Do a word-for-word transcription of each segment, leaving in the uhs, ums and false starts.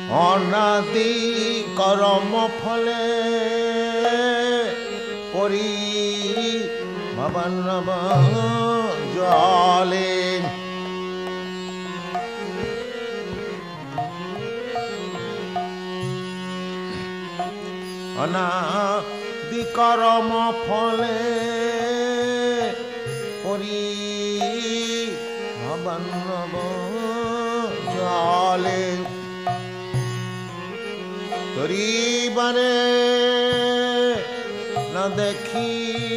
অনাদি কর্ম ফলে পরি ভবনব জলে অনাদি কর্ম ফলে পরি ভবনব জলে তরিবারে না দেখি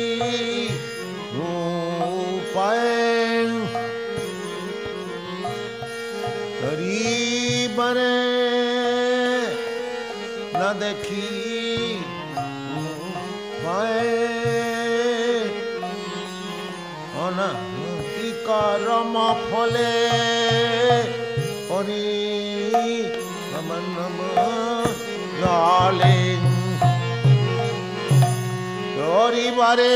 রূপায় তরিবারে না দেখি রূপায় অনাদি কর্ম ফলে পরি ভবনব জলে তরিবারে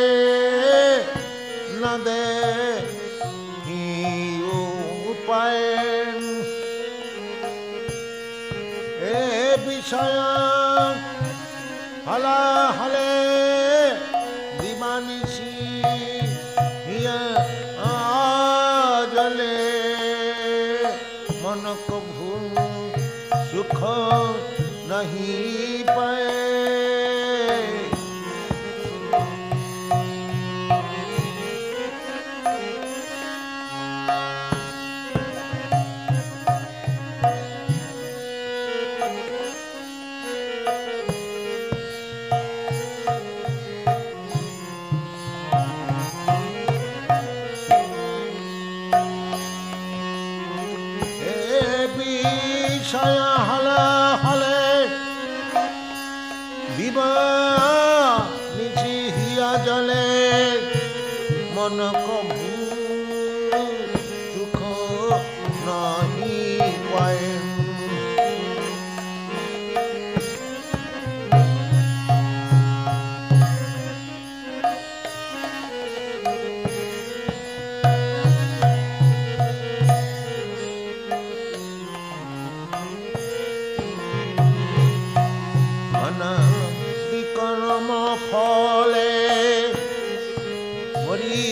না দেখি উপায় এ বিষয় হলা হলে দিবানিশি হিয়া জলে মন কভু সুখ नहीं पाए विषय हला हले निची हिया जले मन कभू सुख नहीं पाए कर्म फले परि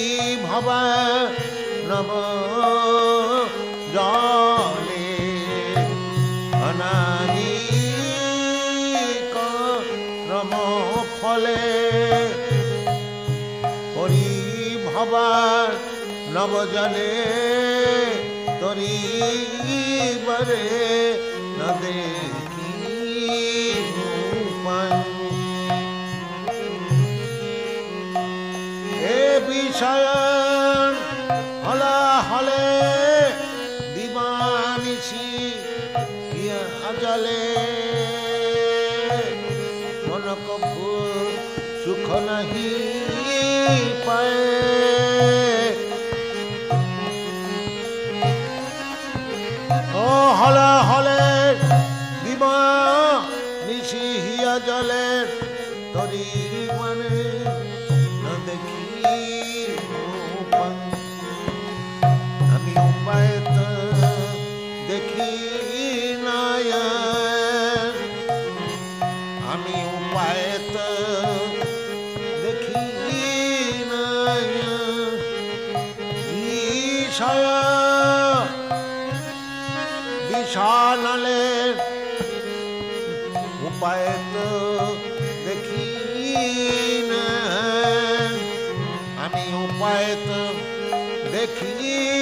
भवनब जले अनादि कर्म फले परि भवनब जले तरिबारे न देखी रूपाय বিষয় হলা হলে দিবানিশি জলে মন কভু সুখ নাহি পায় ও হলা হলে দিবানিশি হিয়া জলে তরি মানে না দেখি আমি উপায় দেখি নাই আমি উপায় দেখি নাই বিষয় বিশালে উপায় দেখি নাই আমি উপায় দেখি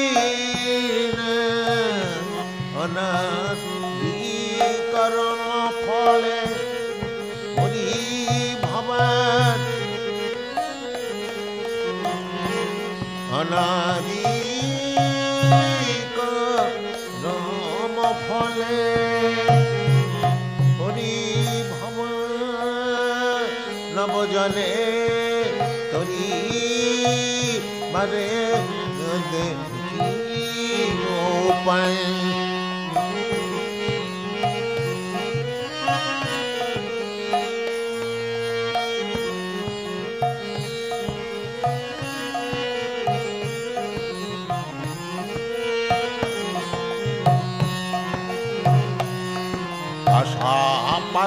অনাদি কর্ম ফলে পরি ভবন অনাদি কর্ম ফলে পরি ভবনব জলে তরি বারে দেখি উপায়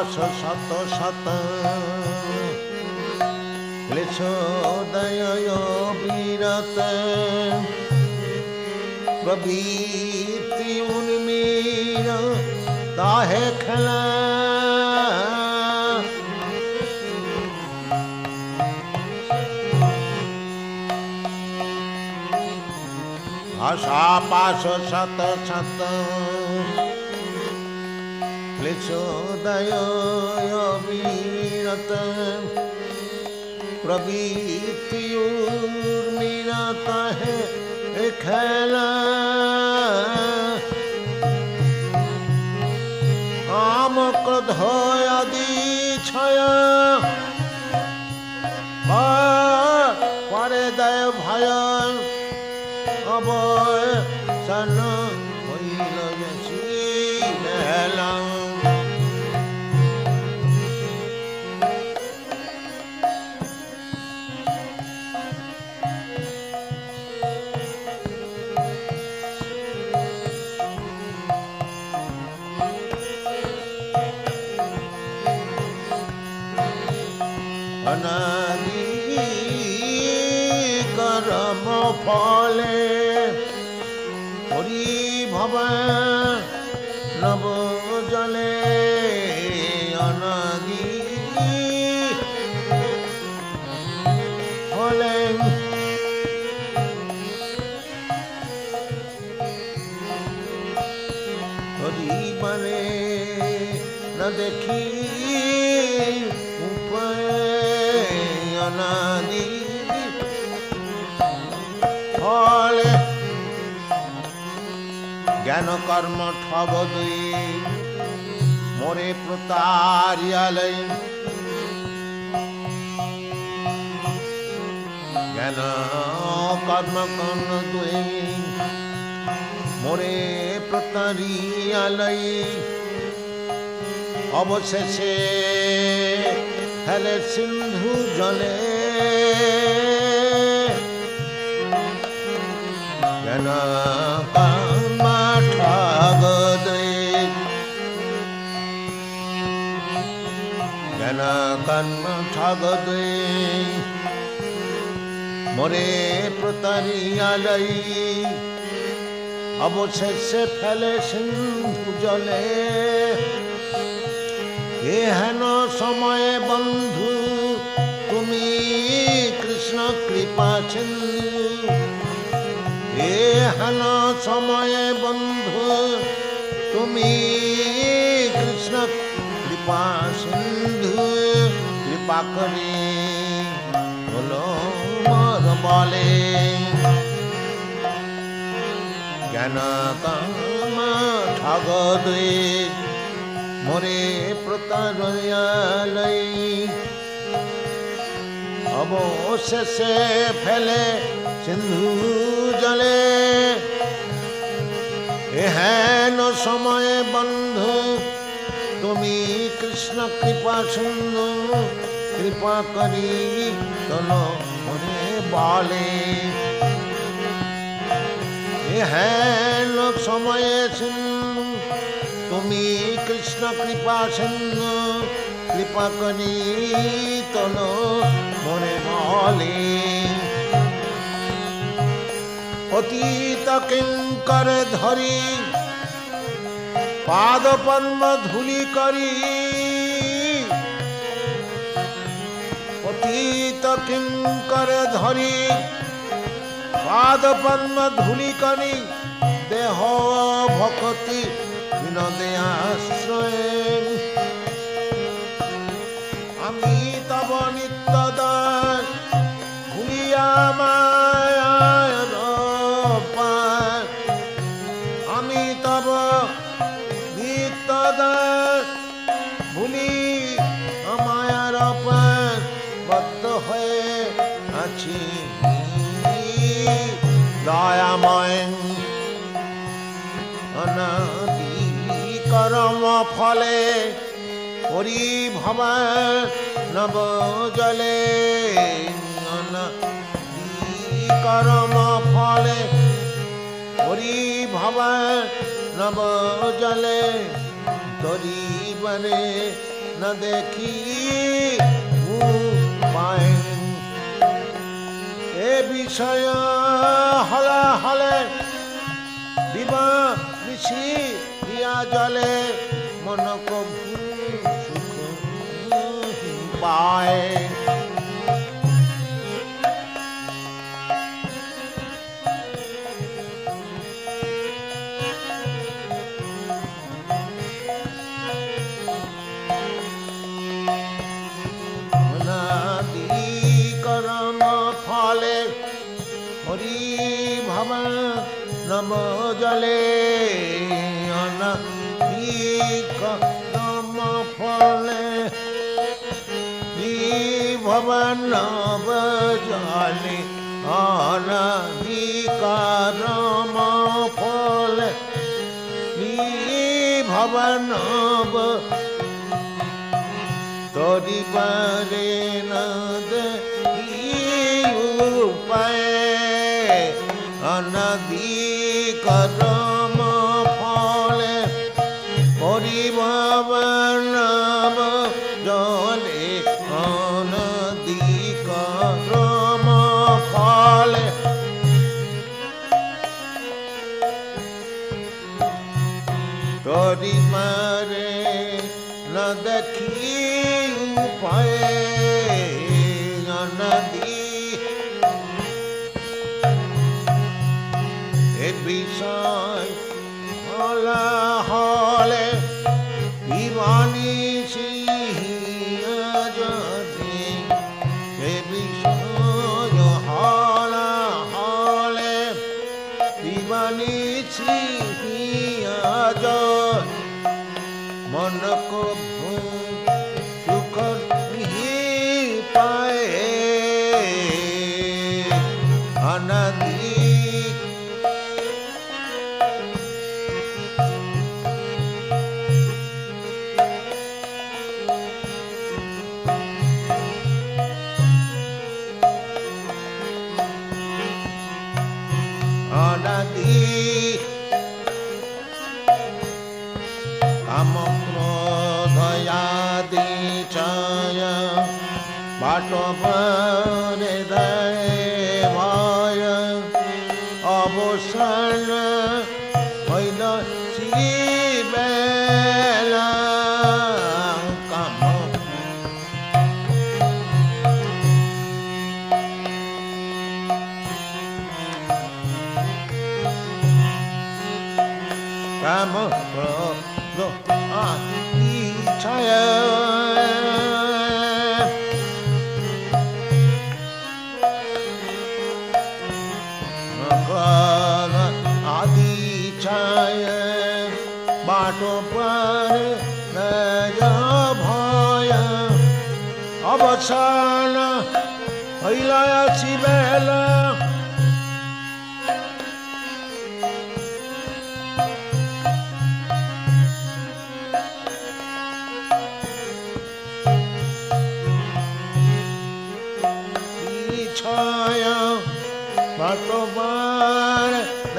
পাশ শত শত ক্লেশোদয় বিরত প্রবৃত্তি উন্মীল তাহে খেলা আশা পাশ শত শত ক্লেশোদয় বিরত প্রবৃত্তি উর্মিল তাহে খেলা কাম ক্রোধ আদি ছয় পরে দয় ভয় অবসান হইল বেলা অনাদি করম ফলে হরি ভবান নব জলে অনাদি ফলে হরি মানে না দেখি অনাদি ফলে জ্ঞান কর্ম ঠগ দুই মোরে প্রতারিয়ালয় জ্ঞান কর্ম কর্ম দুই মোরে প্রতারিয়ালয় অবশেষে হেলে সিন্ধু জলে জ্ঞান কর্ম ঠগ দুই জ্ঞান কর্ম ঠগ দুই মোরে প্রতারিয়ালয় অবশেষে ফেলে সিন্ধু জলে এ হেন সময়ে বন্ধু তুমি কৃষ্ণ কৃপা সিন্ধু এ হেন সময়ে বন্ধু তুমি কৃষ্ণ কৃপা সিন্ধু কৃপা করে বলো মোর বলে জ্ঞান কর্ম ঠগ দুই মোরে প্রতারণালয় অবশেষে ফেলে সিন্ধু জলে এহেন সময়ে বন্ধু তুমি কৃষ্ণ কৃপা সিন্ধু কৃপা করি তল মোরে বলে এহেন সময়ে সিন্ধু তুমি কৃষ্ণ কৃপা সিন্ধু কৃপা করি তল মোরে বলে অতীত কিঙ্কর ধরি পাদ পদ্ম ধূলি করি অতীত কিঙ্কর ধরি পাদ পদ্ম ধূলি করি দেহ ভক্তি বিনোদে আশ্রয়ে আমি তব নিত্য দাস ভুলিয়া মায়ার পার আমি তব নিত্য দাস ভুলি মায়ার পার বদ্ধ হয়ে আছি দয়াময় অনাদি কর্ম ফলে হরি ভবান নব জলে অনাদি কর্ম ফলে হরি ভবান নব জলে তরি বনে न देखी उपाय ए বিষয় হলে হলে দিবা নিশি দিয়া জলে মন কভু সুখ পায় नम जले अनादिक नम फले भवन नव जले अनादिक नम फले भवन नव तोरी बरे नदे उपाय अनादि करम फले परिभवन जले अनादि करम फले तोरी मारे न देखी उपाय अनादि বিষয় হলা হলে বিমানি সিহিয়া যদি এ বিষয় হলা হলে বিমানি সিহিয়া যদি মন কভু সুখ পায় অনাদি काम क्रोधयादि छाय बाटो परे भय अवसान होइन बेला काम काम क्रोध आदि छाय आदि छाय बाटो पर भय अवसान हैलासी बेला बाटोबार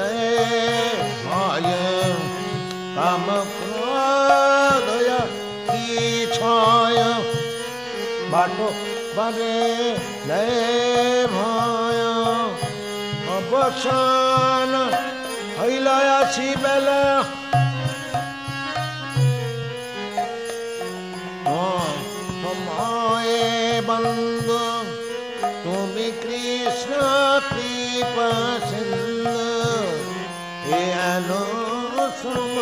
भय काम क्रोधया की छाय बाटो बारे भय अवसान हैलासी बेला समय बंधु तुमी कृष्ण कृपा सिंधु सम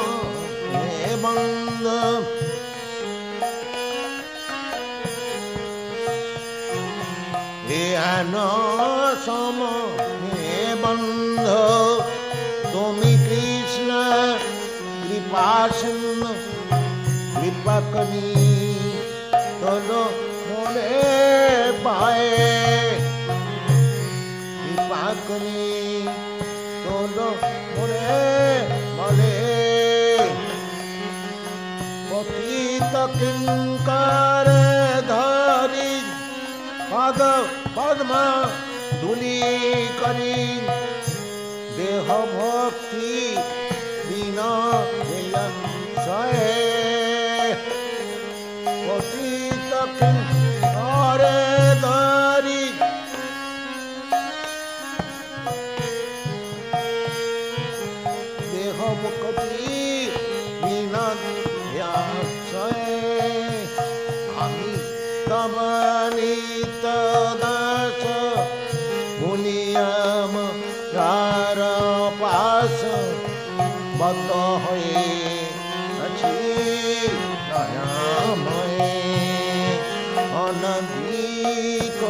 बंधु सम बंधु तुमी कृष्ण कृपा सिंधु कृपा करी तोलो मोरे पाए कृपा करी तोलो मोरे मले पतित किंकर धरी पद पद्मा धूली करी देह भक्ति बिना सहे किंकरे धरि देह मुक्ति আমি তবনিত দাস মুনিয়াম যার পাশ বদ্ধ হয়ে আছি দয়াময় অনধিক